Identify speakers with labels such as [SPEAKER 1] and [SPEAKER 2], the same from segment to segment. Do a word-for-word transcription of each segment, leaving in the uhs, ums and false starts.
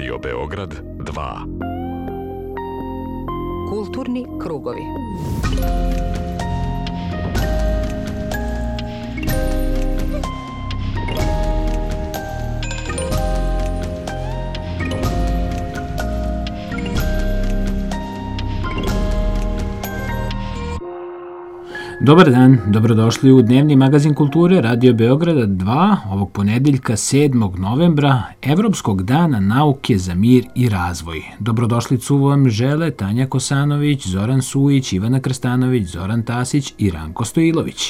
[SPEAKER 1] Radio Beograd dva.
[SPEAKER 2] Kulturni krugovi.
[SPEAKER 3] Dobar dan, dobrodošli u dnevni magazin kulture Radio Beograda dva, ovog ponedeljka sedmog novembra, Evropskog dana nauke za mir i razvoj. Dobrodošlicu vam žele Tanja Kosanović, Zoran Sujić, Ivana Krstanović, Zoran Tasić i Ranko Stojilović.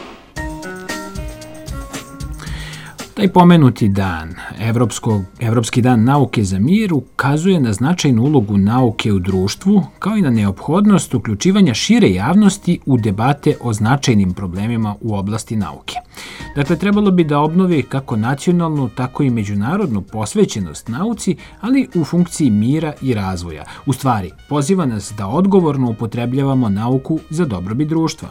[SPEAKER 3] Taj pomenuti dan, Evropskog, Evropski dan nauke za mir, ukazuje na značajnu ulogu nauke u društvu, kao i na neophodnost uključivanja šire javnosti u debate o značajnim problemima u oblasti nauke. Dakle, trebalo bi da obnovi kako nacionalnu, tako i međunarodnu posvećenost nauci, ali u funkciji mira i razvoja. U stvari, poziva nas da odgovorno upotrebljavamo nauku za dobrobit društva.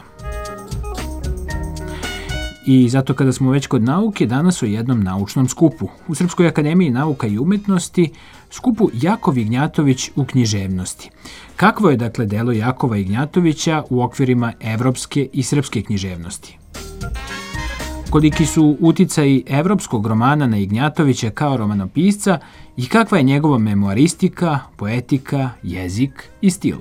[SPEAKER 3] I zato kada smo već kod nauke, danas o jednom naučnom skupu. U Srpskoj akademiji nauka i umetnosti, skupu Jakov Ignjatović u književnosti. Kakvo je dakle delo Jakova Ignjatovića u okvirima evropske i srpske književnosti? Koliki su uticaji evropskog romana na Ignjatovića kao romanopisca i kakva je njegova memoaristika, poetika, jezik i stil?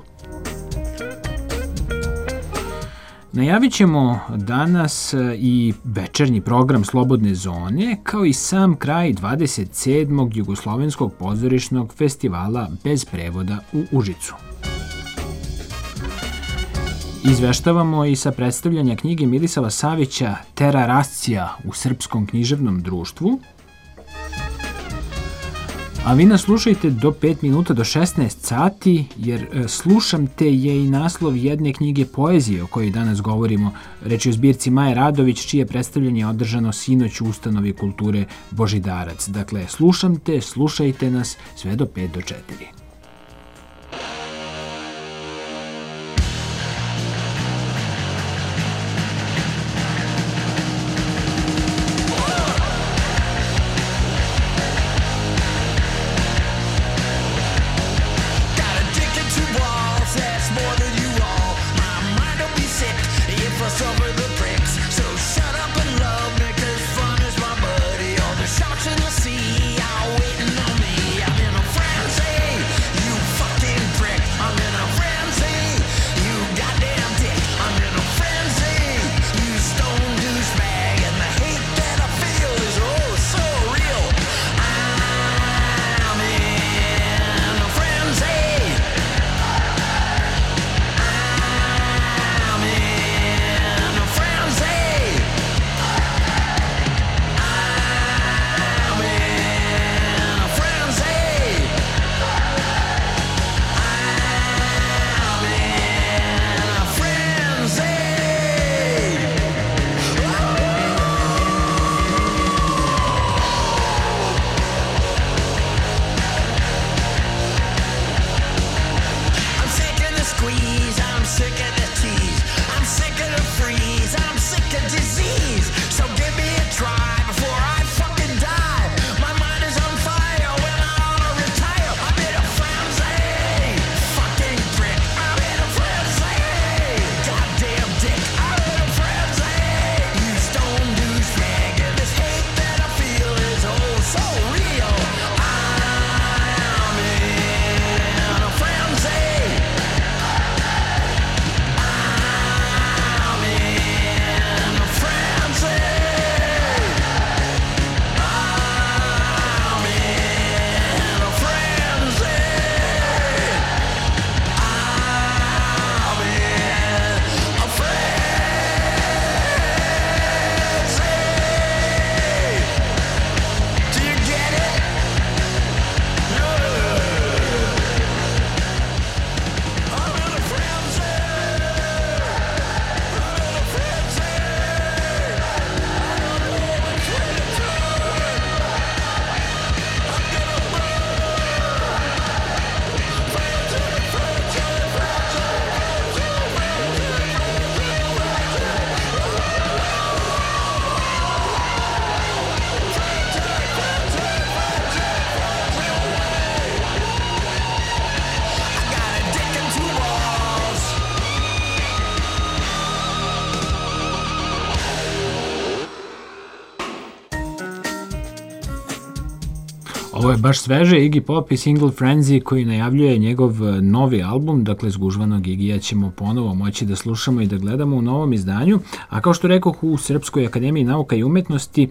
[SPEAKER 3] Najavit ćemo danas i večernji program Slobodne zone, kao i sam kraj dvadeset sedmog Jugoslovenskog pozorišnog festivala bez prevoda u Užicu. Izveštavamo i sa predstavljanja knjige Milisava Savića Terra Rascia u Srpskom književnom društvu. A vi nas slušajte do pet minuta do šesnaest sati, jer Slušam te je i naslov jedne knjige poezije o kojoj danas govorimo. Reč je o zbirci Maje Radović, čije predstavljanje je održano sinoć u Ustanovi kulture Božidarac. Dakle, Slušam te, slušajte nas sve do pet do četiri.
[SPEAKER 4] Shots in the sea, all waiting on me. I'm in a frenzy.
[SPEAKER 3] Ovo je baš sveže, Iggy Pop i Single Frenzy koji najavljuje njegov novi album, dakle zgužvanog Iggyja ćemo ponovo moći da slušamo i da gledamo u novom izdanju, a kao što rekoh u Srpskoj akademiji nauka i umetnosti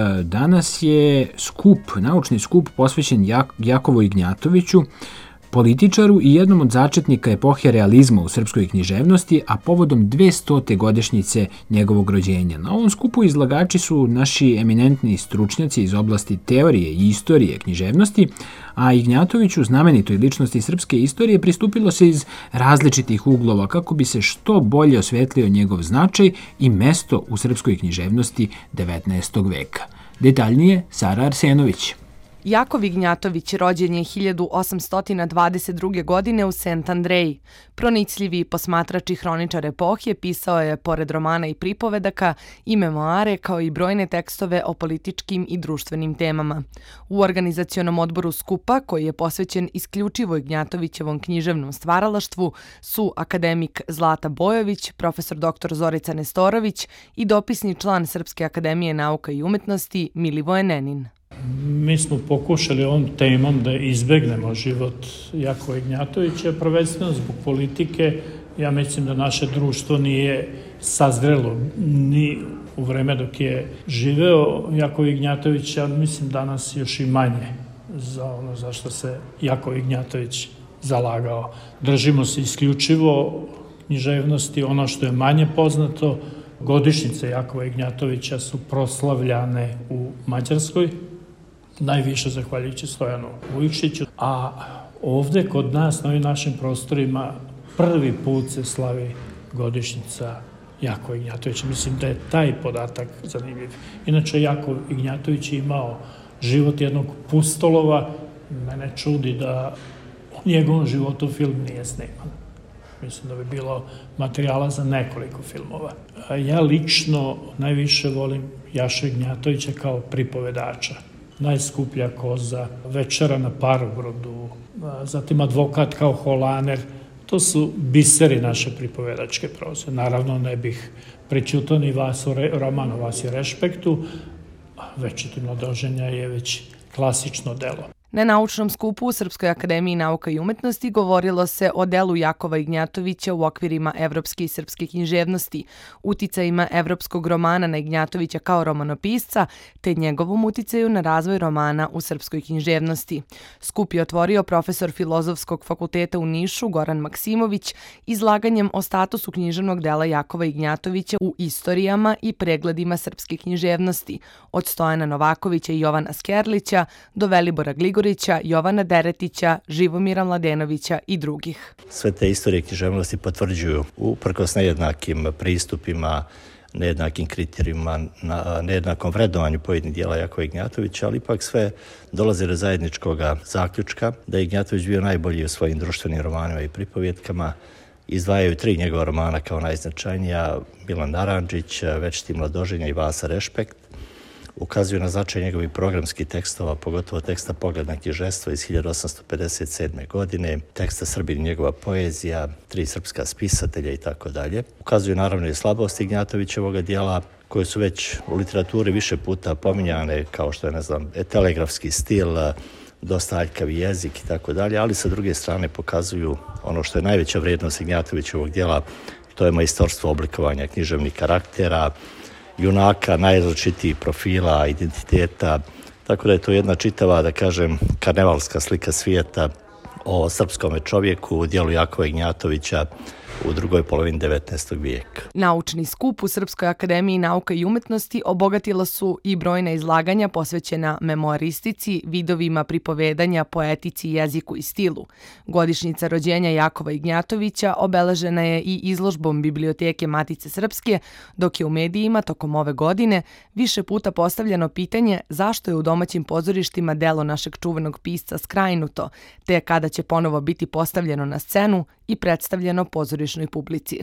[SPEAKER 3] danas je skup, naučni skup posvećen Jak- Jakovu Ignjatoviću, političaru i jednom od začetnika epohe realizma u srpskoj književnosti, a povodom dvestote godišnjice njegovog rođenja. Na ovom skupu izlagači su naši eminentni stručnjaci iz oblasti teorije i istorije književnosti, a Ignjatoviću, znamenitoj ličnosti srpske istorije, pristupilo se iz različitih uglova kako bi se što bolje osvetlio njegov značaj i mesto u srpskoj književnosti devetnaestog veka. Detaljnije, Sara Arsenović.
[SPEAKER 1] Jakov Ignjatović rođen je hiljadu osamsto dvadeset druge. godine u Saint Andreji. Pronicljivi posmatrač i hroničar epohije, pisao je, pored romana i pripovedaka, i memoare kao i brojne tekstove o političkim i društvenim temama. U organizacionom odboru skupa, koji je posvećen isključivo Ignjatovićevom književnom stvaralaštvu, su akademik Zlata Bojović, profesor doktor Zorica Nestorović i dopisni član Srpske akademije nauka i umetnosti Milivoje Nenin.
[SPEAKER 2] Mi smo pokušali ovom temom da izbegnemo život Jakova Ignjatovića, prvenstveno zbog politike. Ja mislim da naše društvo nije sazrelo ni u vreme dok je živeo Jakov Ignjatović, ali mislim danas još i manje za ono za što se Jakov Ignjatović zalagao. Držimo se isključivo književnosti, ono što je manje poznato. Godišnjice Jakova Ignjatovića su proslavljane u Mađarskoj, najviše zahvaljujući Stojanu Vujčiću, a ovde kod nas, na ovim našim prostorima, prvi put se slavi godišnjica Jakova Ignjatovića. Mislim da je taj podatak zanimljiv. Inače, Jakov Ignjatović je imao život jednog pustolova. Mene čudi da u njegovom životu film nije sniman. Mislim da bi bilo materijala za nekoliko filmova. Ja lično najviše volim Jašu Ignjatovića kao pripovedača. Najskuplja koza, Večera na parobrodu, zatim Advokat kao holaner. To su biseri naše pripovedačke proze. Naravno, ne bih prećutao ni Vasu, roman o Vasi Rešpektu. Večito mladoženja je već klasično delo.
[SPEAKER 1] Na naučnom skupu u Srpskoj akademiji nauka i umetnosti govorilo se o delu Jakova Ignjatovića u okvirima evropske i srpske književnosti, uticajima evropskog romana na Ignjatovića kao romanopisca, te njegovom uticaju na razvoj romana u srpskoj književnosti. Skup je otvorio profesor Filozofskog fakulteta u Nišu Goran Maksimović izlaganjem o statusu književnog dela Jakova Ignjatovića u istorijama i pregledima srpske književnosti, od Stojana Novakovića i Jovana Skerlića do Velibora Gligorića, Jovana Deretića, Živomira Mladenovića i drugih.
[SPEAKER 4] Sve te istorije književnosti potvrđuju uprkos nejednakim pristupima, nejednakim kriterijima, na nejednakom vrednovanju pojedinih dijela Jakova Ignjatovića, ali ipak sve dolaze do zajedničkog zaključka da je Ignjatović bio najbolji u svojim društvenim romanima i pripovjetkama. Izdvajaju tri njegova romana kao najznačajnija: Milan Narandžić, Večiti mladoženja i Vasa Rešpekt. Ukazuju na značaj njegovih programskih tekstova, pogotovo teksta Pogled na književstvo iz hiljadu osamsto pedeset sedme. godine, teksta Srbin i njegova poezija, Tri srpska spisatelja i tako dalje. Ukazuju naravno i slabosti Ignjatovićevog dijela, koje su već u literaturi više puta pominjane, kao što je, ne znam, telegrafski stil, dosta aljkavi jezik i tako dalje, ali sa druge strane pokazuju ono što je najveća vrijednost Ignjatovićevog dijela, to je majstorstvo oblikovanja književnih karaktera, junaka, najrazličitijih profila, identiteta, tako da je to jedna čitava, da kažem, karnevalska slika svijeta o srpskom čovjeku u dijelu Jakova Ignjatovića u drugoj polovini devetnaestog vijeka.
[SPEAKER 1] Naučni skup u Srpskoj akademiji nauka i umetnosti obogatila su i brojna izlaganja posvećena memoaristici, vidovima pripovedanja, poetici, jeziku i stilu. Godišnjica rođenja Jakova Ignjatovića obeležena je i izložbom Biblioteke Matice Srpske, dok je u medijima tokom ove godine više puta postavljeno pitanje zašto je u domaćim pozorištima delo našeg čuvenog pisca skrajnuto, te kada će ponovo biti postavljeno na scenu i predstavljeno pozorišnoj publici.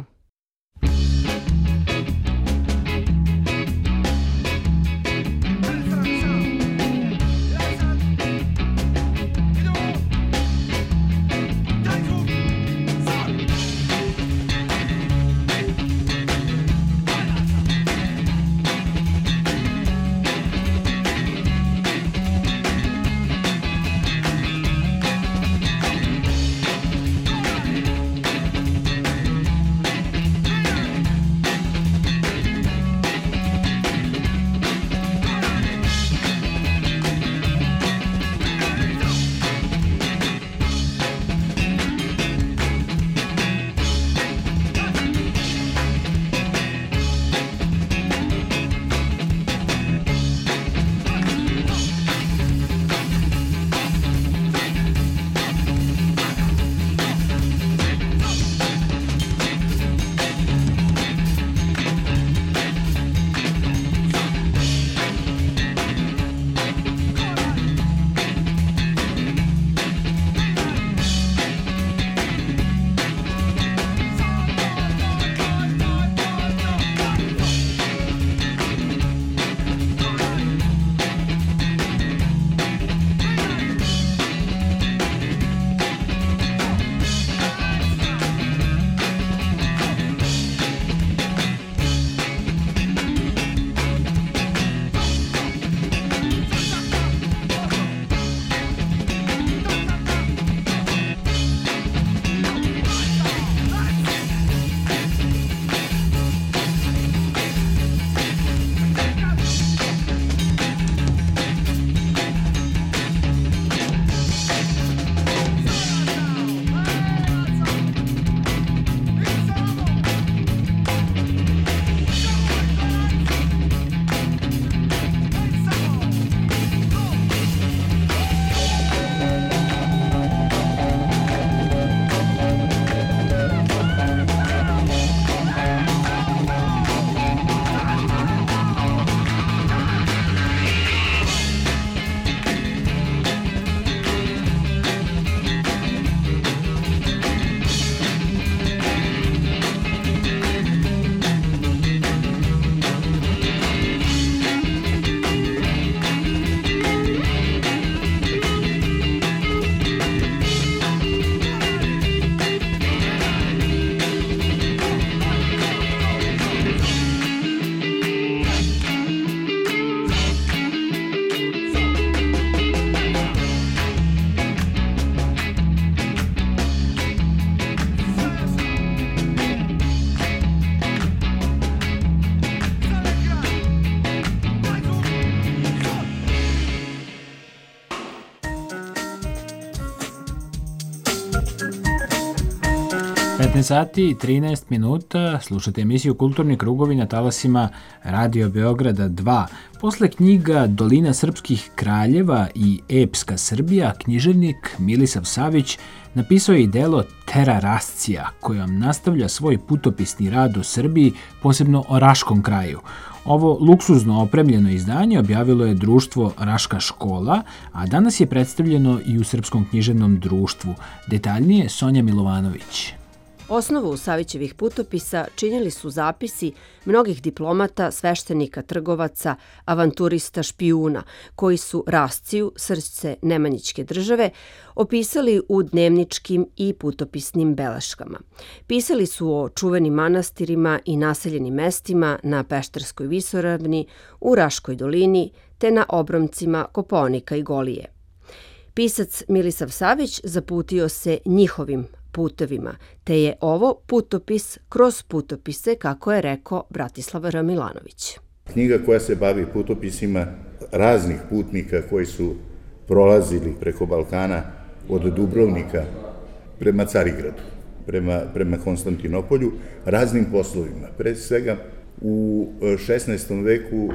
[SPEAKER 3] devetnaest sati i trinaest minuta, slušate emisiju Kulturni krugovi na talasima Radio Beograda dva. Posle knjiga Dolina srpskih kraljeva i Epska Srbija, književnik Milisav Savić napisao je i delo Terra Rascia, kojom nastavlja svoj putopisni rad o Srbiji, posebno o Raškom kraju. Ovo luksuzno opremljeno izdanje objavilo je društvo Raška škola, a danas je predstavljeno i u Srpskom književnom društvu. Detaljnije Sonja Milovanović.
[SPEAKER 5] Osnovu Savićevih putopisa činili su zapisi mnogih diplomata, sveštenika, trgovaca, avanturista, špijuna, koji su Rasciju, srce Nemanjićke države, opisali u dnevničkim i putopisnim beleškama. Pisali su o čuvenim manastirima i naseljenim mestima na Pešterskoj visoravni, u Raškoj dolini, te na obromcima Kopaonika i Golije. Pisac Milisav Savić zaputio se njihovim putovima, te je ovo putopis kroz putopise, kako je rekao Bratislav R. Milanović.
[SPEAKER 6] Knjiga koja se bavi putopisima raznih putnika koji su prolazili preko Balkana od Dubrovnika prema Carigradu, prema, prema Konstantinopolju, raznim poslovima. Pre svega u šesnaestom veku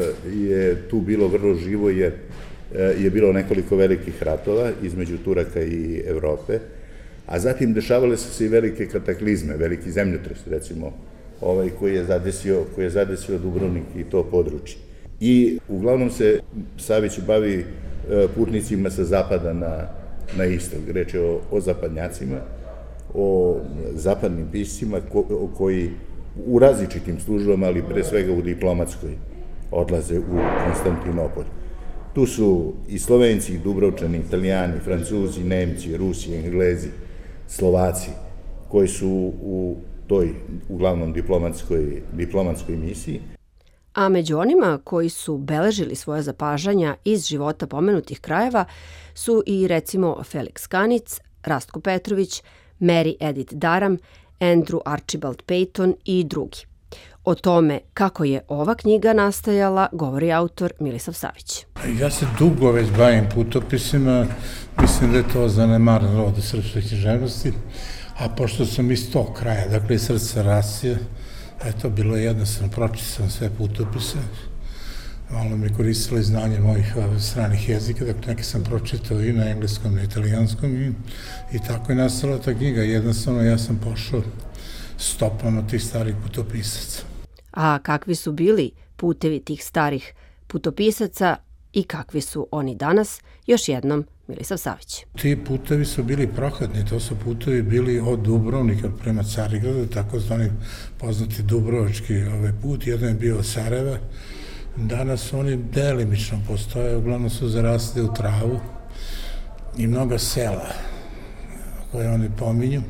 [SPEAKER 6] je tu bilo vrlo živo jer je bilo nekoliko velikih ratova između Turaka i Evrope, a zatim dešavale su se i velike kataklizme, veliki zemljotres, recimo, ovaj koji je zadesio, koji je zadesio Dubrovnik i to područje. I uglavnom se Savić bavi putnicima sa zapada na, na istok. Reč je o, o zapadnjacima, o zapadnim piscima ko, koji u različitim službama, ali pre svega u diplomatskoj, odlaze u Konstantinopolj. Tu su i Slovenci, i Dubrovčani, Italijani, Francuzi, Nemci, Rusi, Englezi, Slovaci, koji su u toj uglavnom diplomatskoj, diplomatskoj misiji.
[SPEAKER 5] A među onima koji su beležili svoje zapažanja iz života pomenutih krajeva su i recimo Felix Kanic, Rastko Petrović, Mary Edith Daram, Andrew Archibald Peyton i drugi. O tome kako je ova knjiga nastajala govori autor Milisav Savić.
[SPEAKER 7] Ja se dugo već bavim putopisima, mislim da je to zanemaran rod u srpskoj književnosti, a pošto sam iz tog kraja, dakle iz srca Rascija, eto, bilo je jednostavno, pročitao sam sve putopise, malo mi koristilo i znanje mojih stranih jezika, dakle neke sam pročitao i na engleskom, i na italijanskom i, i tako je nastala ta knjiga. Jednostavno ja sam pošao stopama tih starih putopisaca.
[SPEAKER 5] A kakvi su bili putevi tih starih putopisaca i kakvi su oni danas, još jednom Milisav Savić.
[SPEAKER 7] Ti putevi su bili prohodni, to su putevi bili od Dubrovnika prema Carigradu, tako zvani poznati Dubrovački ovaj put, jedan je bio od Sarajeva, danas oni delimično postoje, uglavnom su zarasli u travu i mnoga sela koje oni pominju.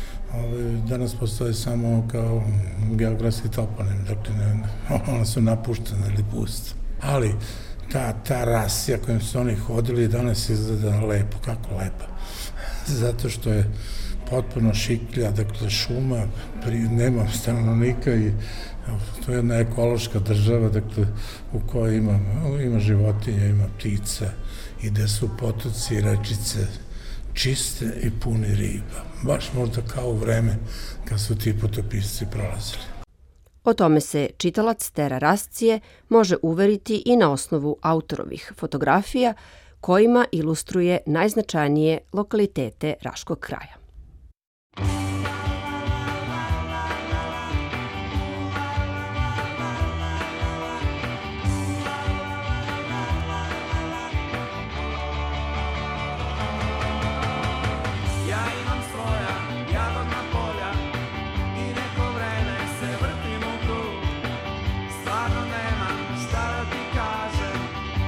[SPEAKER 7] Danas postoje samo kao geografski toponim, dakle ona su napuštena ili pusta. Ali ta, ta Rasija kojim su oni hodili danas izgleda lepo, kako lepo. Zato što je potpuno šiklja, dakle šuma, nema stanovnika i to je jedna ekološka država, dakle u kojoj ima, ima životinja, ima ptica i gde su potoci, rečice, čiste i puni riba. Baš možda kao u vreme kad su ti putopisci prolazili.
[SPEAKER 5] O tome se čitalac Terra Rascije može uveriti i na osnovu autorovih fotografija kojima ilustruje najznačajnije lokalitete Raškog kraja.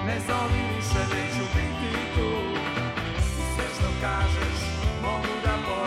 [SPEAKER 8] Kažeš, mogu da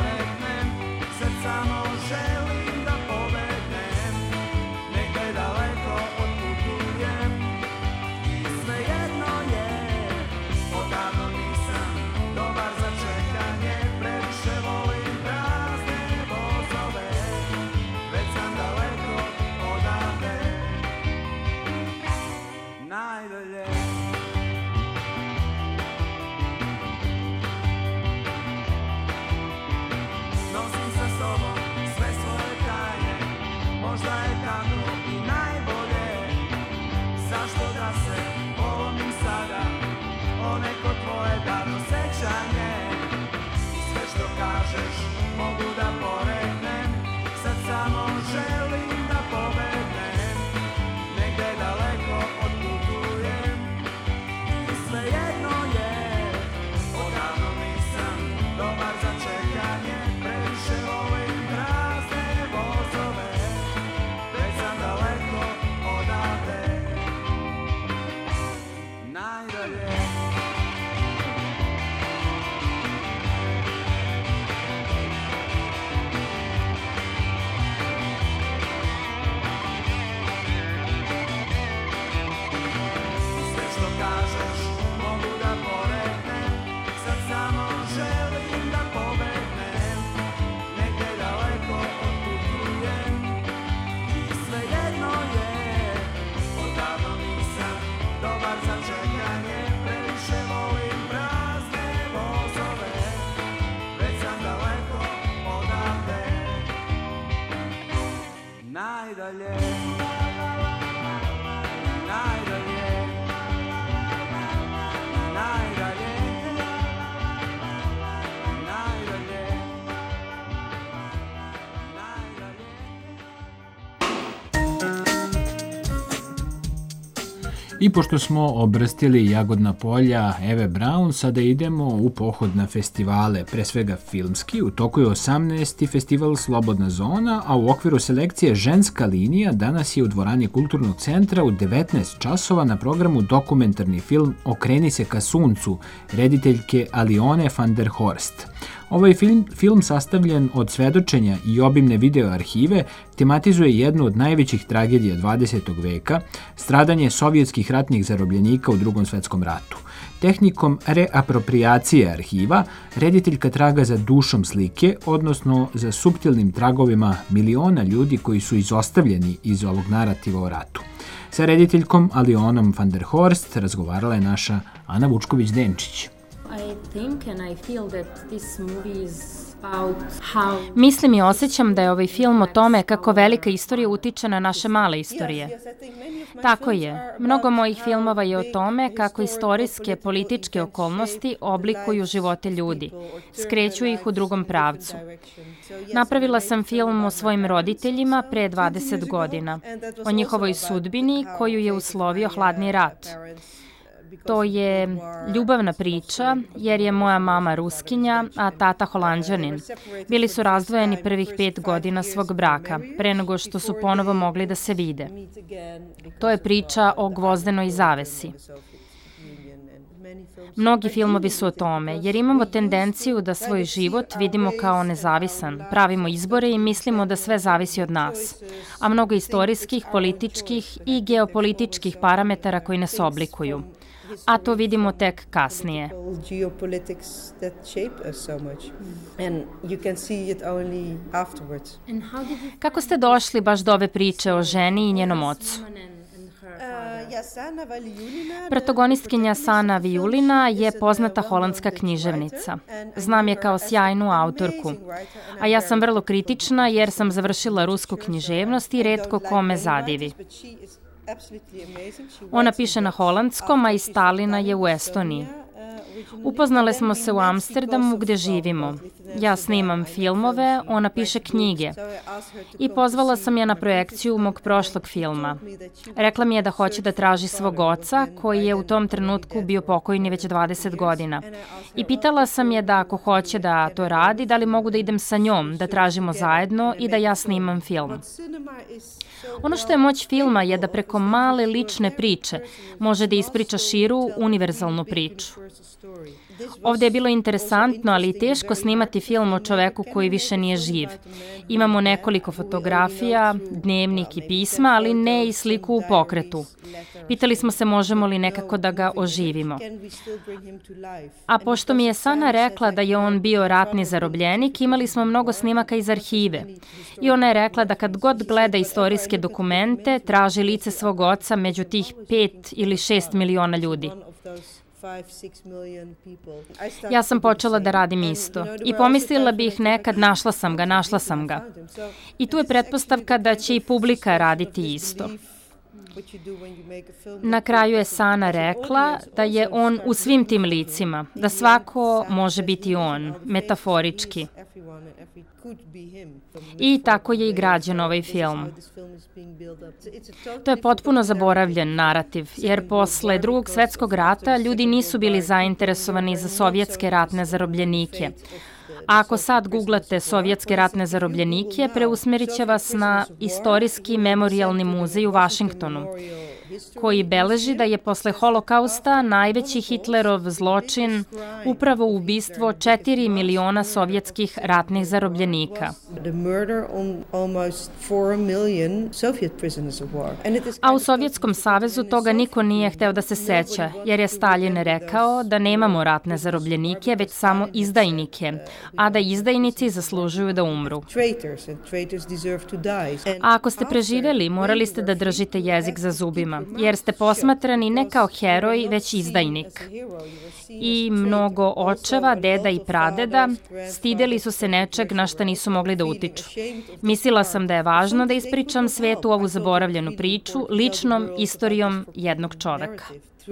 [SPEAKER 3] I pošto smo obrstili jagodna polja Eve Braun, sada idemo u pohod na festivale, pre svega filmski. U toku je osamnaesti festival Slobodna zona, a u okviru selekcije Ženska linija danas je u dvorani Kulturnog centra u devetnaest časova na programu dokumentarni film Okreni se ka suncu, rediteljke Alione van der Horst. Ovaj film, film sastavljen od svedočenja i obimne video arhive tematizuje jednu od najvećih tragedija dvadesetog veka, stradanje sovjetskih ratnih zarobljenika u Drugom svetskom ratu. Tehnikom reapropriacije arhiva, rediteljka traga za dušom slike, odnosno za suptilnim tragovima miliona ljudi koji su izostavljeni iz ovog narativa o ratu. Sa rediteljkom Alionom van der Horst razgovarala je naša Ana Vučković-Denčić.
[SPEAKER 8] Mislim i osjećam da je ovaj film o tome kako velika istorija utiče na naše male istorije. Tako je. Mnogo mojih filmova je o tome kako istorijske političke okolnosti oblikuju živote ljudi, skreću ih u drugom pravcu. Napravila sam film o svojim roditeljima pre dvadeset godina, o njihovoj sudbini koju je uslovio hladni rat. To je ljubavna priča, jer je moja mama Ruskinja, a tata Holanđanin. Bili su razdvojeni prvih pet godina svog braka, pre nego što su ponovo mogli da se vide. To je priča o gvozdenoj zavesi. Mnogi filmovi su o tome, jer imamo tendenciju da svoj život vidimo kao nezavisan, pravimo izbore i mislimo da sve zavisi od nas, a mnogo istorijskih, političkih i geopolitičkih parametara koji nas oblikuju. A to vidimo tek kasnije. Kako ste došli baš do ove priče o ženi i njenom ocu? Protagonistkinja Sana Vijulina je poznata holandska književnica. Znam je kao sjajnu autorku. A ja sam vrlo kritična jer sam završila rusku književnost i retko kome zadivi. Ona piše na holandskom, a iz Stalina je u Estoniji. Upoznale smo se u Amsterdamu gde živimo. Ja snimam filmove, ona piše knjige. I pozvala sam je na projekciju mog prošlog filma. Rekla mi je da hoće da traži svog oca, koji je u tom trenutku bio pokojni već dvadeset godina. I pitala sam je da ako hoće da to radi, da li mogu da idem sa njom, da tražimo zajedno i da ja snimam film. Ono što je moć filma je da preko male lične priče može da ispriča širu, univerzalnu priču. Ovdje je bilo interesantno, ali i teško snimati film o čoveku koji više nije živ. Imamo nekoliko fotografija, dnevnik i pisma, ali ne i sliku u pokretu. Pitali smo se možemo li nekako da ga oživimo. A pošto mi je Sana rekla da je on bio ratni zarobljenik, imali smo mnogo snimaka iz arhive. I ona je rekla da kad god gleda istorijske dokumente, traži lice svog oca među tih pet ili šest miliona ljudi. Ja sam počela da radim isto i pomislila bih nekad našla sam ga, našla sam ga. I tu je pretpostavka da će i publika raditi isto. Na kraju je Sana rekla da je on u svim tim licima, da svako može biti on, metaforički. I tako je i građen ovaj film. To je potpuno zaboravljen narativ, jer posle Drugog svetskog rata ljudi nisu bili zainteresovani za sovjetske ratne zarobljenike. A ako sad googlate sovjetske ratne zarobljenike, preusmerit će vas na Istorijski memorijalni muzej u Vašingtonu, koji beleži da je posle Holokausta najveći Hitlerov zločin upravo ubistvo četiri miliona sovjetskih ratnih zarobljenika. A u Sovjetskom savezu toga niko nije hteo da se seća, jer je Staljin rekao da nemamo ratne zarobljenike, već samo izdajnike, a da izdajnici zaslužuju da umru. A ako ste preživeli, morali ste da držite jezik za zubima, jer ste posmatrani ne kao heroj, već izdajnik. I mnogo očeva, deda i pradeda stideli su se nečeg na šta nisu mogli da utiču. Mislila sam da je važno da ispričam svetu ovu zaboravljenu priču ličnom istorijom jednog čoveka.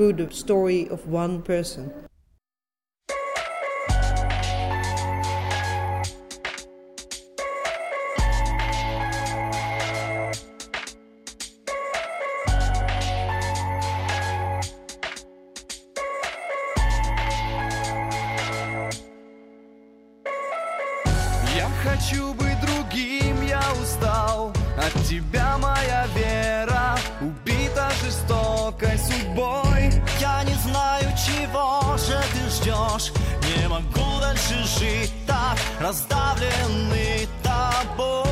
[SPEAKER 9] Хочу быть другим, я устал от тебя, моя вера убита жестокой судьбой. Я не знаю, чего же ты ждешь, не могу дальше жить так, раздавленный тобой.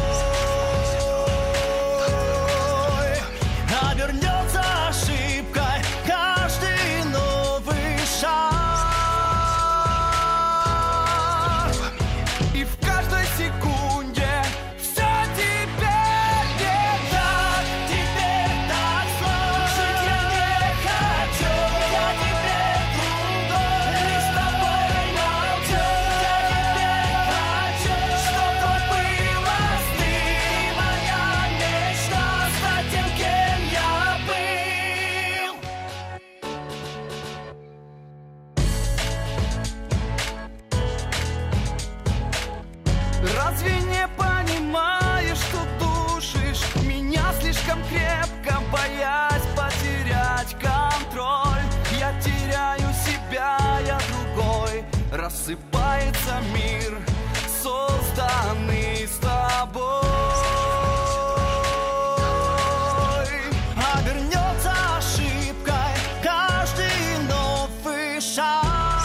[SPEAKER 9] Обернется ошибкой каждый новый шаг. Разве не понимаешь, что душишь меня слишком крепко, боясь потерять контроль? Я теряю себя, я другой. Рассыпается мир, созданный с тобой. Обернется ошибкой каждый новый шаг.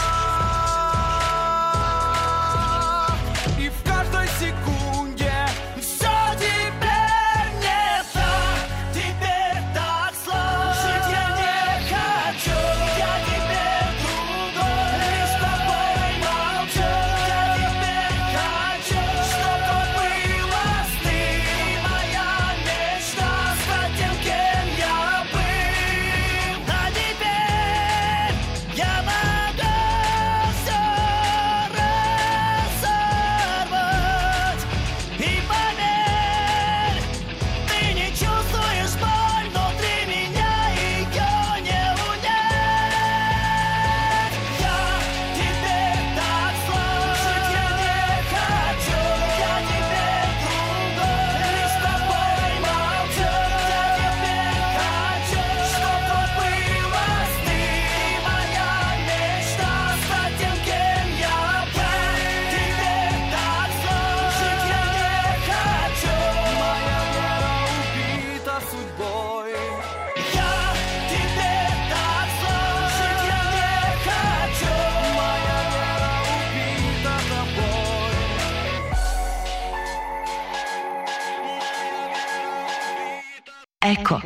[SPEAKER 10] Eko.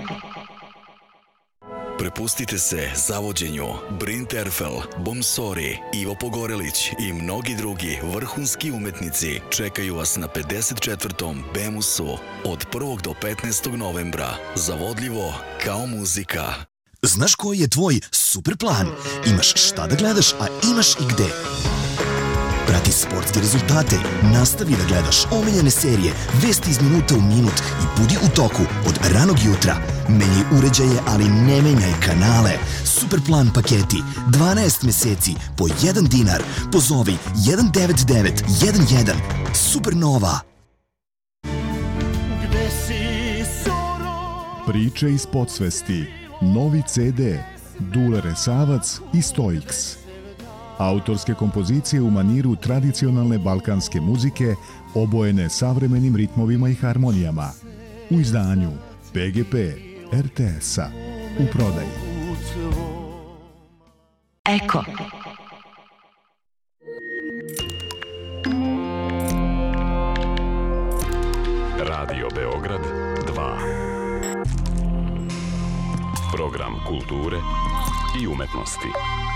[SPEAKER 11] Prepustite se zavođenju Bryn Terfel, Bomsori, Ivo Pogorelić i mnogi drugi vrhunski umetnici čekaju vas na pedeset četvrtom Bemusu od prvog do petnaestog novembra. Zavodljivo kao muzika.
[SPEAKER 12] Znaš koji je tvoj super plan? Imaš šta da gledaš, a imaš i gde.
[SPEAKER 10] prati sportske rezultate, nastavi da gledaš omiljene serije, vesti iz minuta u minut i budi u toku od ranog jutra. Menjaj uređaje, ali ne menjaj kanale. Superplan paketi, dvanaest meseci po jedan dinar. Pozovi jedan devet devet jedan jedan. Supernova.
[SPEAKER 12] Priče iz podsvesti. Novi ce de. Dule Resavac i Stoiks. Autorske kompozicije u maniru tradicionalne balkanske muzike obojene savremenim ritmovima i harmonijama. U izdanju pe ge pe er te es-a. U prodaji.
[SPEAKER 13] Eko.
[SPEAKER 14] Radio Beograd dva. Program kulture i umetnosti.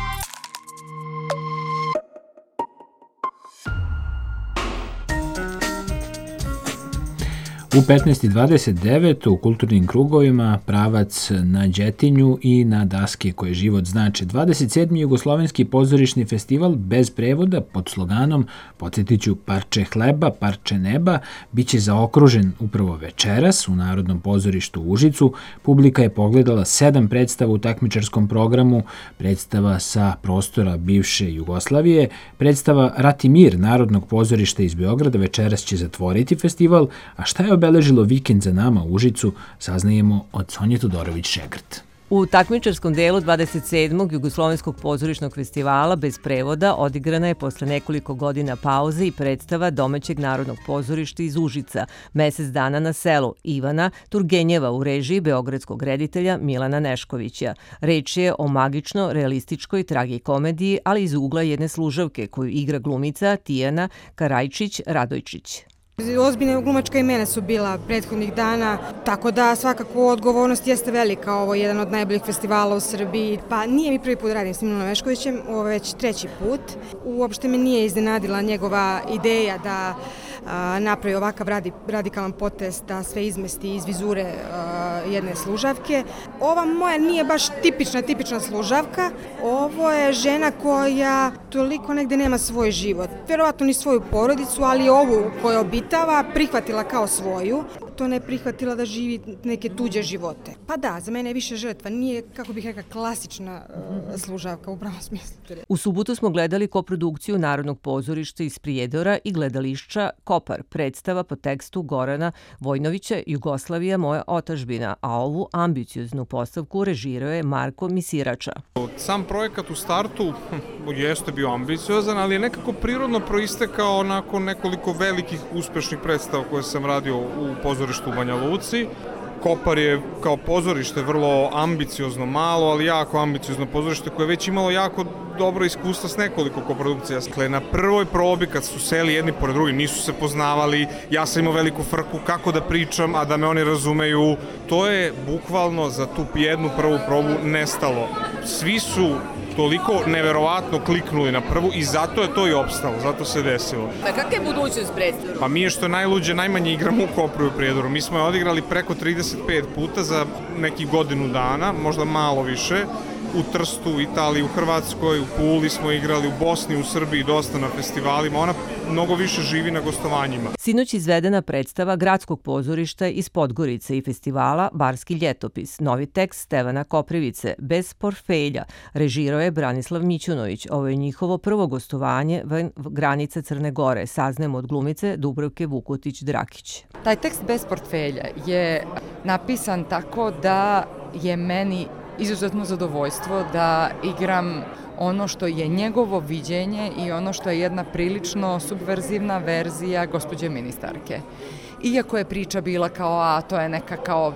[SPEAKER 3] U petnaest i dvadeset devet u kulturnim krugovima pravac na Đetinju i na daske koje život znače. dvadeset sedmi Jugoslovenski pozorišni festival bez prevoda pod sloganom, podsjetit ću, parče hleba, parče neba, bit će zaokružen upravo večeras u Narodnom pozorištu u Užicu. Publika je pogledala sedam predstava u takmičarskom programu, predstava sa prostora bivše Jugoslavije, predstava Rat i mir Narodnog pozorišta iz Beograda večeras će zatvoriti festival, a šta je obeležilo vikend za nama u Užicu, saznajemo od Sonje Todorović-Šegrt.
[SPEAKER 15] U takmičarskom delu dvadeset sedmog Jugoslovenskog pozorišnog festivala bez prevoda odigrana je posle nekoliko godina pauze i predstava domaćeg Narodnog pozorišta iz Užica, Mesec dana na selu, Ivana Turgenjeva u režiji beogradskog reditelja Milana Neškovića. Reč je o magično-realističkoj tragikomediji, ali iz ugla jedne služavke koju igra glumica Tijana Karajčić-Radojčić.
[SPEAKER 16] Ozbiljna glumačka imena su bila prethodnih dana, tako da svakako odgovornost jeste velika. Ovo je jedan od najboljih festivala u Srbiji. Pa nije mi prvi put radim s Milanom Neškovićem, ovo je već treći put. Uopšte me nije iznenadila njegova ideja da a, napravi ovakav radi, radikalan potez, da sve izmesti iz vizure a, jedne služavke. Ova moja nije baš tipična, tipična služavka. Ovo je žena koja toliko negde nema svoj život. Verovatno ni svoju porodicu, ali ovu koju obitava prihvatila kao svoju. To ne prihvatila da živi neke tuđe živote. Pa da, za mene je više žrtva. Nije, kako bih rekla, klasična uh, služavka u pravom smislu.
[SPEAKER 15] U subotu smo gledali koprodukciju Narodnog pozorišta iz Prijedora i gledališća Kopar, predstava po tekstu Gorana Vojnovića Jugoslavija moja otačbina, a ovu ambicioznu postavku režirao je Marko Misirača.
[SPEAKER 17] Sam projekat u startu jeste bio ambiciozan, ali je nekako prirodno proistekao nakon nekoliko velikih uspešnih predstava koje sam radio u pozorištu u Banja Luci. Kopar je kao pozorište vrlo ambiciozno malo, ali jako ambiciozno pozorište koje je već imalo jako dobro iskustva s nekoliko koprodukcija. Dakle, na prvoj probi kad su seli jedni pored drugim, nisu se poznavali, ja sam imao veliku frku kako da pričam, a da me oni razumeju. To je bukvalno za tu jednu prvu probu nestalo. Svi su toliko neverovatno kliknuli na prvu i zato je to i opstalo, zato se desilo.
[SPEAKER 18] A kakva je budućnost predstava?
[SPEAKER 17] Pa mi je što je najluđe, najmanje igramo u Kopru i u Prijedoru. Mi smo je odigrali preko trideset pet puta za nekih godinu dana, možda malo više. U Trstu, u Italiji, u Hrvatskoj, u Puli smo igrali, u Bosni, u Srbiji, dosta na festivalima. Ona mnogo više živi na gostovanjima.
[SPEAKER 15] Sinoć izvedena predstava Gradskog pozorišta iz Podgorice i festivala Barski ljetopis. Novi tekst Stevana Koprivice, Bez portfelja. Režirao je Branislav Mićunović. Ovo je njihovo prvo gostovanje van granice Crne Gore. Saznajemo od glumice Dubravke Vukotić-Drakić.
[SPEAKER 19] Taj tekst Bez portfelja je napisan tako da je meni izuzetno zadovoljstvo da igram ono što je njegovo viđenje i ono što je jedna prilično subverzivna verzija gospođe ministarke. Iako je priča bila kao, a to je neka kao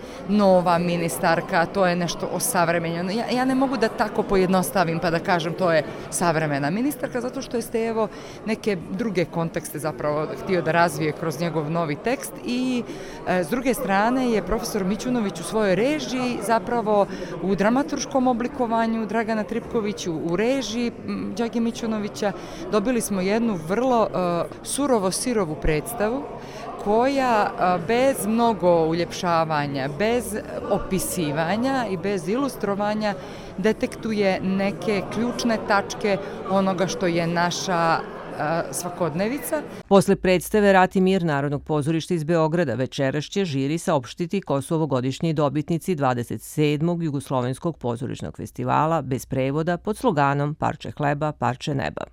[SPEAKER 19] nova ministarka, to je nešto osavremenjeno. Ja, ja ne mogu da tako pojednostavim pa da kažem to je savremena ministarka, zato što je Stevo neke druge kontekste zapravo htio da razvije kroz njegov novi tekst i e, s druge strane je profesor Mićunović u svojoj režiji zapravo u dramaturškom oblikovanju Dragana Tripkoviću u režiji Đage Mićunovića dobili smo jednu vrlo e, surovo sirovu predstavu koja bez mnogo uljepšavanja, bez opisivanja i bez ilustrovanja detektuje neke ključne tačke onoga što je naša a, svakodnevica.
[SPEAKER 15] Posle predstave Rat i mir Narodnog pozorišta iz Beograda večeras će žiri saopštiti ko su ovogodišnji dobitnici dvadeset sedmog Jugoslovenskog pozorišnog festivala bez prevoda pod sloganom Parče hleba, parče neba.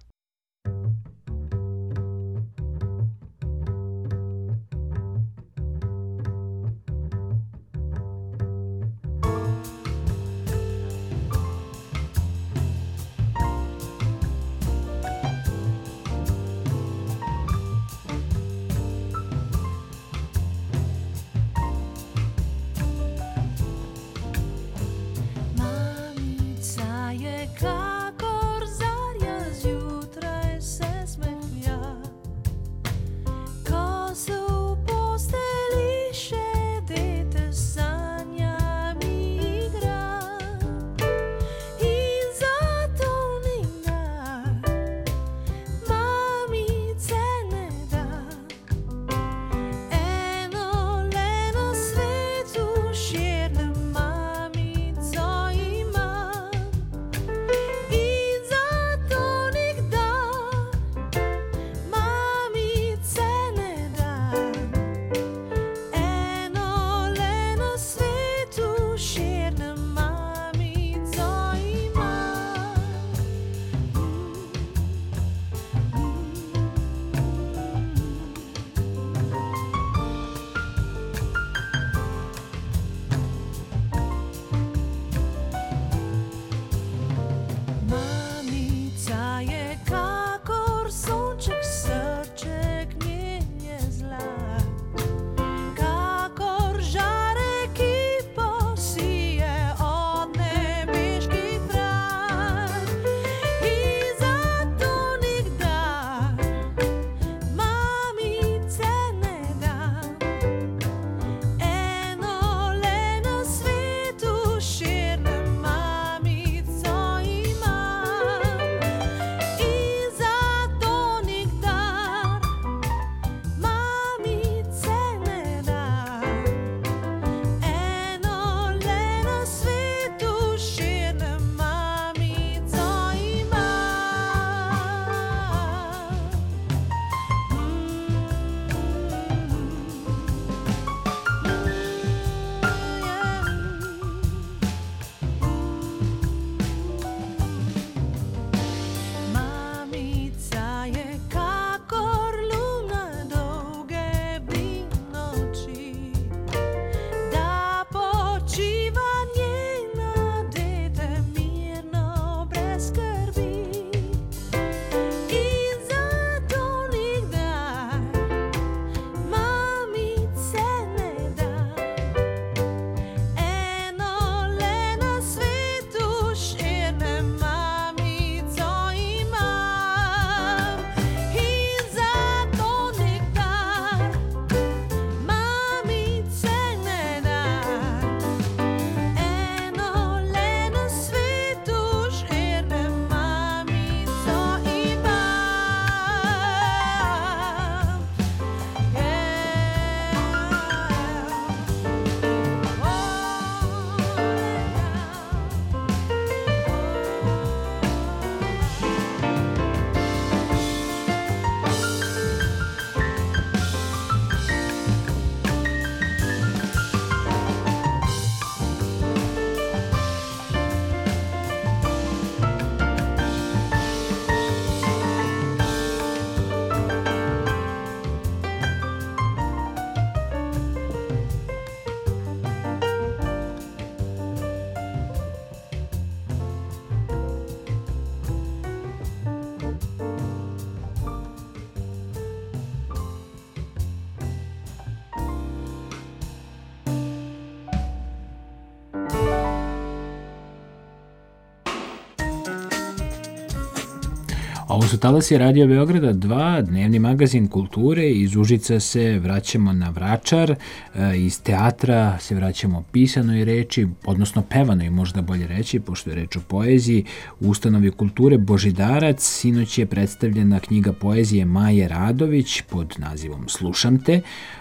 [SPEAKER 3] Ovo su talasi Radio Beograda dva, dnevni magazin kulture. Iz Užica se vraćamo na Vračar, iz teatra se vraćamo pisanoj reči, odnosno pevanoj možda bolje reći, pošto je reč o poeziji. U ustanovi kulture Božidarac sinoć je predstavljena knjiga poezije Maje Radović pod nazivom Slušam te.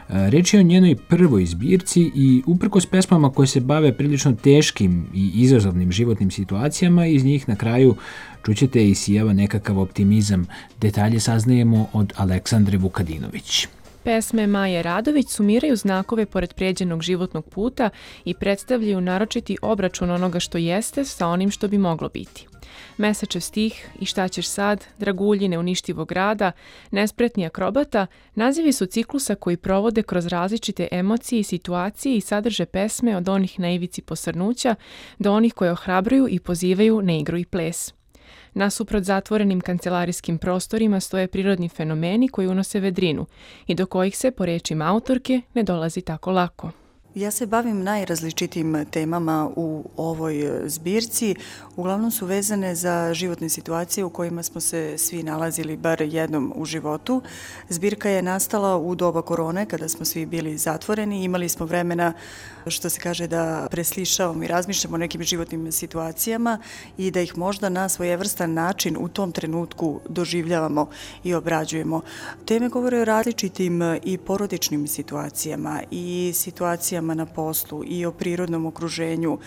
[SPEAKER 3] Reč je o njenoj prvoj zbirci i uprkos pesmama koje se bave prilično teškim i izazovnim životnim situacijama, iz njih na kraju čućete i sijava nekakav optimizam. Detalje saznajemo od Aleksandre Vukadinović.
[SPEAKER 13] Pesme Maje Radović sumiraju znakove pored pređenog životnog puta i predstavljaju naročiti obračun onoga što jeste sa onim što bi moglo biti. Mesačev stih, I šta ćeš sad, Dragulji neuništivog grada, Nespretni akrobata, nazivi su ciklusa koji provode kroz različite emocije i situacije i sadrže pesme od onih na ivici posrnuća do onih koje ohrabruju i pozivaju na igru i ples. Nasuprot zatvorenim kancelarijskim prostorima stoje prirodni fenomeni koji unose vedrinu i do kojih se, po rečima autorke, ne dolazi tako lako.
[SPEAKER 20] Ja se bavim najrazličitim temama u ovoj zbirci. Uglavnom su vezane za životne situacije u kojima smo se svi nalazili bar jednom u životu. Zbirka je nastala u doba korone kada smo svi bili zatvoreni. Imali smo vremena, što se kaže, da preslišavamo i razmišljamo o nekim životnim situacijama i da ih možda na svojevrstan način u tom trenutku doživljavamo i obrađujemo. Teme govore o različitim i porodičnim situacijama i situacijama na poslu i o prirodnom okruženju,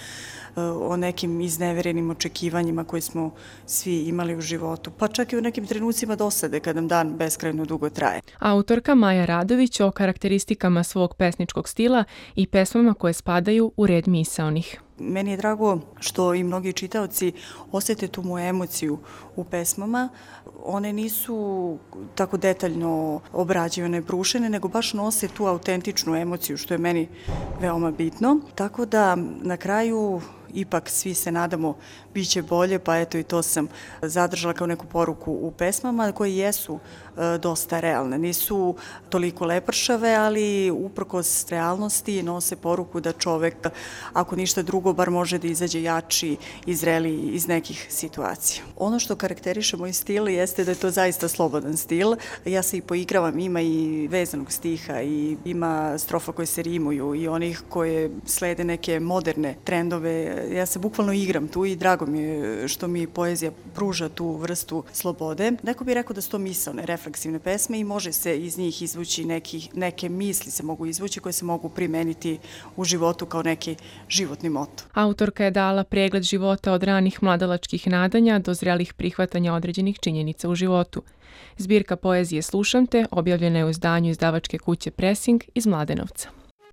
[SPEAKER 20] o nekim izneverenim očekivanjima koje smo svi imali u životu, pa čak i u nekim trenucima dosade kad nam dan beskrajno dugo traje.
[SPEAKER 13] Autorka Maja Radović o karakteristikama svog pesničkog stila i pesmama koje spadaju u red misaonih.
[SPEAKER 20] Meni je drago što i mnogi čitaoci osjete tu moju emociju u pesmama. One nisu tako detaljno obrađivane, brušene, nego baš nose tu autentičnu emociju, što je meni veoma bitno. Tako da na kraju ipak svi se nadamo bit će bolje, pa eto i to sam zadržala kao neku poruku u pesmama koje jesu e, dosta realne. Nisu toliko lepršave, ali uprkos realnosti nose poruku da čovek, ako ništa drugo, bar može da izađe jači i zreliji iz nekih situacija. Ono što karakteriše moj stil jeste da je to zaista slobodan stil. Ja se i poigravam, ima i vezanog stiha i ima strofa koje se rimuju i onih koje slede neke moderne trendove. Ja se bukvalno igram tu i drago mi je što mi poezija pruža tu vrstu slobode. Neko bi rekao da su to misaone, refleksivne pesme i može se iz njih izvući neki, neke misli se mogu izvući koje se mogu primeniti u životu kao neki životni moto.
[SPEAKER 13] Autorka je dala pregled života od ranih mladalačkih nadanja do zrelih prihvatanja određenih činjenica u životu. Zbirka poezije Slušam te objavljena je u izdanju izdavačke kuće Pressing iz Mladenovca.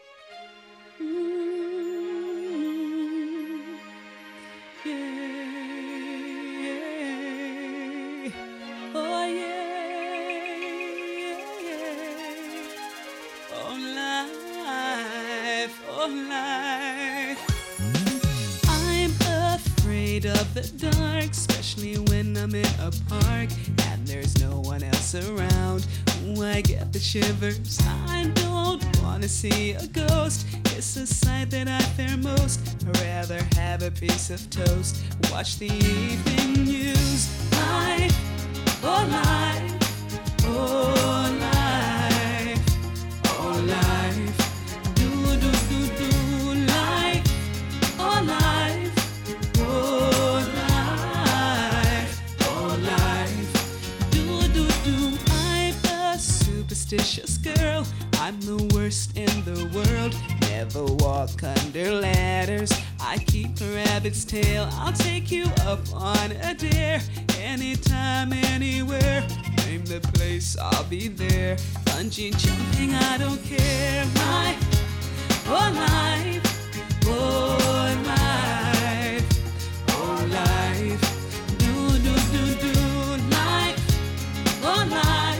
[SPEAKER 21] Of the dark, especially when I'm in a park and there's no one else around. Ooh, I get the shivers. I don't wanna see a ghost. It's a sight that I fear most. I'd rather have a piece of toast. Watch the evening news. Life, oh life, oh life, oh life. Do do do do life, oh life. Superstitious girl, I'm the worst in the world. Never walk under ladders. I keep a rabbit's tail. I'll take you up on a dare. Anytime, anywhere. Name the place, I'll be there. Bungee jumping, I don't care. Life, oh life, oh life, oh life. Do do do do life, oh life.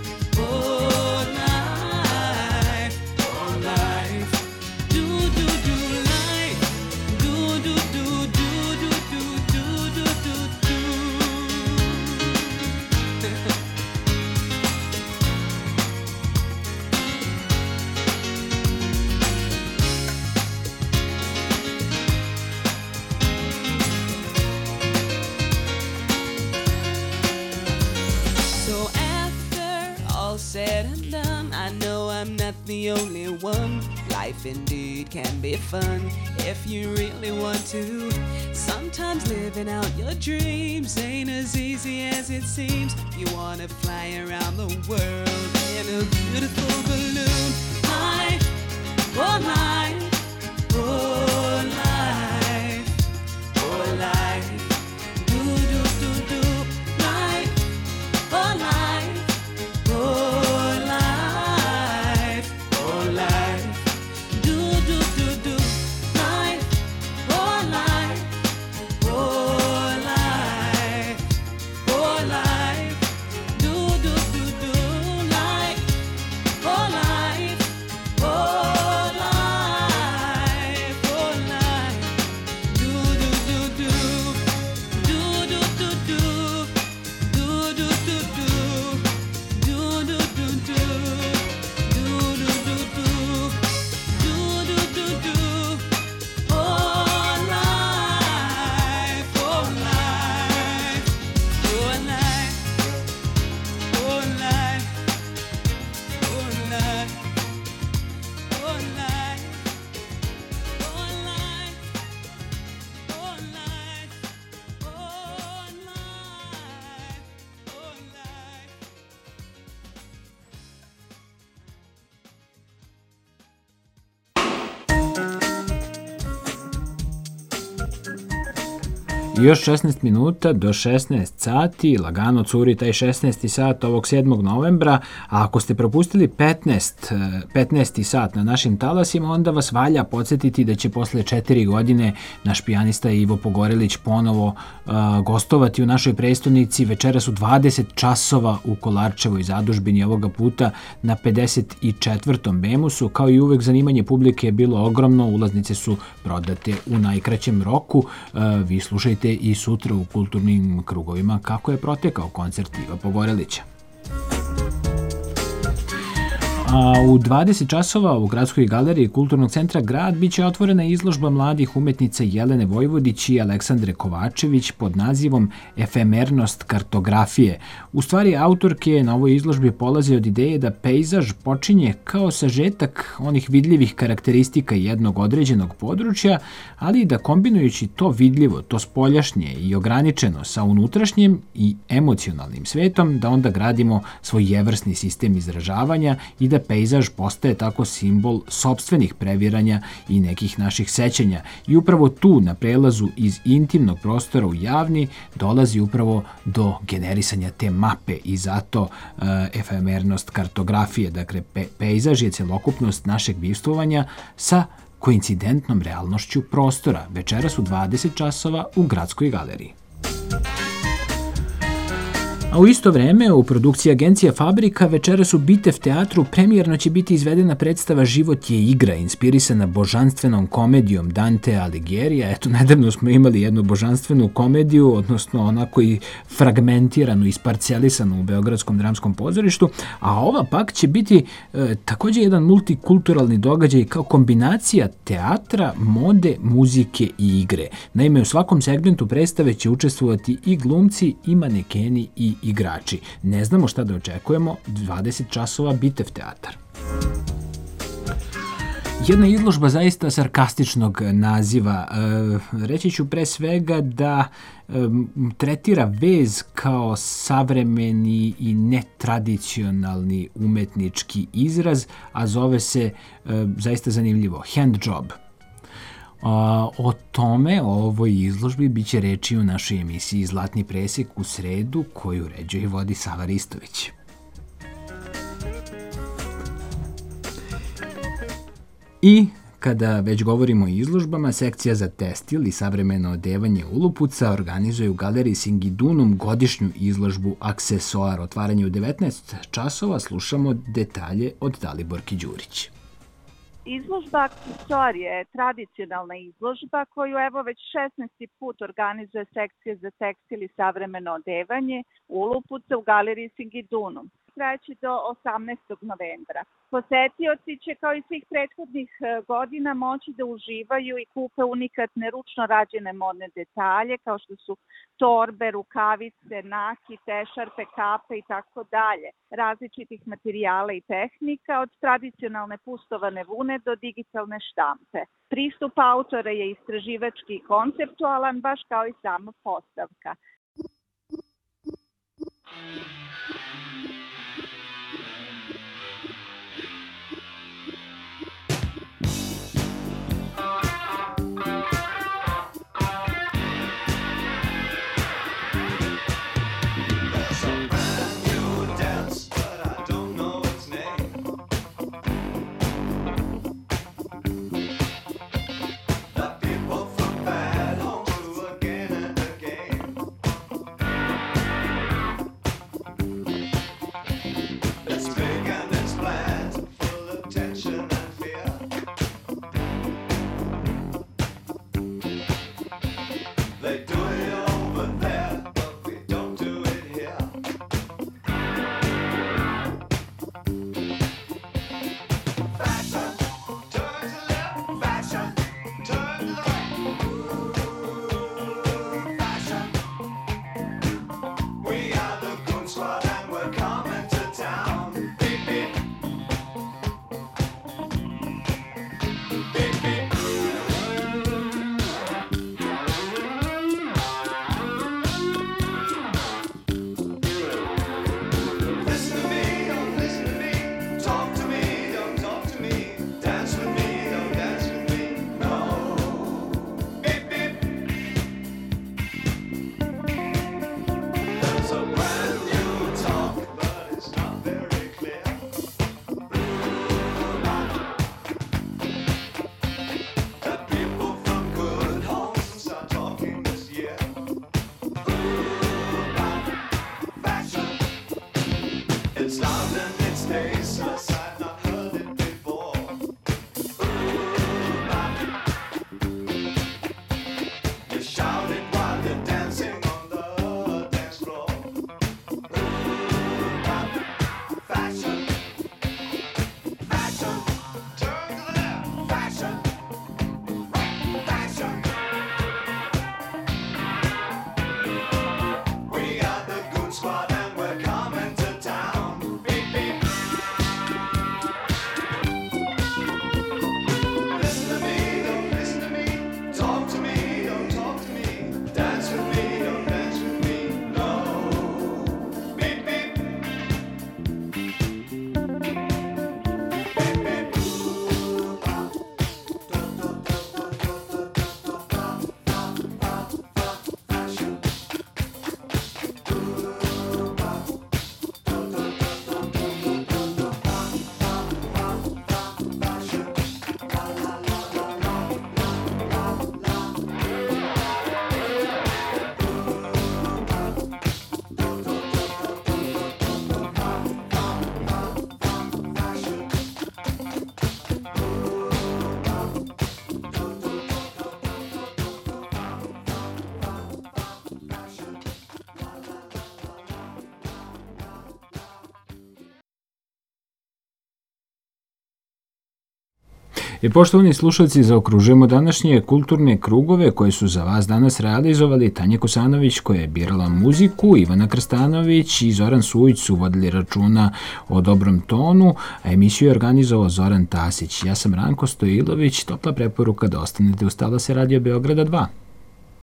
[SPEAKER 21] Said and done, I know I'm not the only one. Life indeed can be fun if you really want to. Sometimes living out your dreams ain't as easy as it seems. You wanna fly around the world in a beautiful balloon. life, oh life, oh life, oh life, do do do do, life, oh life, oh life, oh life, do do do do, life, oh life, oh life, oh life, do do do do, life, oh life, oh life, oh life, do do do do, do do do do, do do do do, do do do do, do do do do, do do do do, oh life, oh life, oh life, oh life, oh life, oh life, oh life, oh life, oh life, oh life.
[SPEAKER 3] Još šesnaest minuta do šesnaest sati, lagano curi taj šesnaesti sat ovog sedmog novembra, a ako ste propustili petnaest, petnaesti sat na našim talasima, onda vas valja podsjetiti da će posle četiri godine naš pijanista Ivo Pogorelić ponovo uh, gostovati u našoj prestonici. Večeras u dvadeset časova u Kolarčevoj zadužbini, ovoga puta na pedeset četvrtom Bemusu. Kao i uvek, zanimanje publike je bilo ogromno, ulaznice su prodate u najkraćem roku. Uh, vi slušajte i sutra u kulturnim krugovima kako je protekao koncert Iva Pogorelića. A u dvadeset časova u Gradskoj galeriji Kulturnog centra Grad biće otvorena izložba mladih umetnica Jelene Vojvodić i Aleksandre Kovačević pod nazivom Efemernost kartografije. U stvari, autorke na ovoj izložbi polaze od ideje da pejzaž počinje kao sažetak onih vidljivih karakteristika jednog određenog područja, ali da kombinujući to vidljivo, to spoljašnje i ograničeno sa unutrašnjim i emocionalnim svetom, da onda gradimo svoj jevrsni sistem izražavanja i da pejzaž postaje tako simbol sopstvenih previranja i nekih naših sećanja. I upravo tu, na prelazu iz intimnog prostora u javni, dolazi upravo do generisanja te mape i zato uh, efemernost kartografije. Dakle, pe pejzaž je celokupnost našeg bivstvovanja sa koincidentnom realnošću prostora. Večeras u dvadeset časova u Gradskoj galeriji. A u isto vreme, u produkciji agencija Fabrika, večeras u Bitev teatru premijerno će biti izvedena predstava Život je igra, inspirisana božanstvenom komedijom Dantea Alighiera. Eto, nedavno smo imali jednu božanstvenu komediju, odnosno onako i fragmentiranu, isparcelisanu u Beogradskom dramskom pozorištu, a ova pak će biti e, također jedan multikulturalni događaj kao kombinacija teatra, mode, muzike i igre. Naime, u svakom segmentu predstave će učestvovati i glumci, i manekeni, i igrači. Ne znamo šta da očekujemo, dvadeset časova Bitev teatar. Jedna izložba zaista sarkastičnog naziva. E, reći ću pre svega da e, tretira vez kao savremeni i netradicionalni umetnički izraz, a zove se e, zaista zanimljivo hand job. A, o tome, o ovoj izložbi, bit će reči u našoj emisiji Zlatni presek u sredu, koju uređuje i vodi Sava Ristović. I kada već govorimo o izložbama, sekcija za tekstil i savremeno odevanje ulupuca organizuje u galeriji Singidunum godišnju izložbu Aksesoar. Otvaranje u devetnaest časova, slušamo detalje od Daliborki Đurić.
[SPEAKER 2] Izložba Aksesoar je tradicionalna izložba koju evo već šesnaesti put organizuje sekcija za tekstil i savremeno odevanje Ulupuca u galeriji Singidunum. Trajeći do osamnaestog novembra. Posetioci će kao i svih prethodnih godina moći da uživaju i kupe unikatne ručno rađene modne detalje kao što su torbe, rukavice, nakite, šarpe, kape i tako dalje, različitih materijala i tehnika od tradicionalne pustovane vune do digitalne štampe. Pristup autora je istraživački i konceptualan, baš kao i sama postavka.
[SPEAKER 3] I poštovani slušalci, zaokružujemo današnje kulturne krugove koje su za vas danas realizovali Tanja Kosanović koja je birala muziku, Ivana Krstanović i Zoran Sujić su vodili računa o dobrom tonu, a emisiju je organizovao Zoran Tasić. Ja sam Ranko Stojilović, topla preporuka da ostanete uz talase Radio Beograda dva.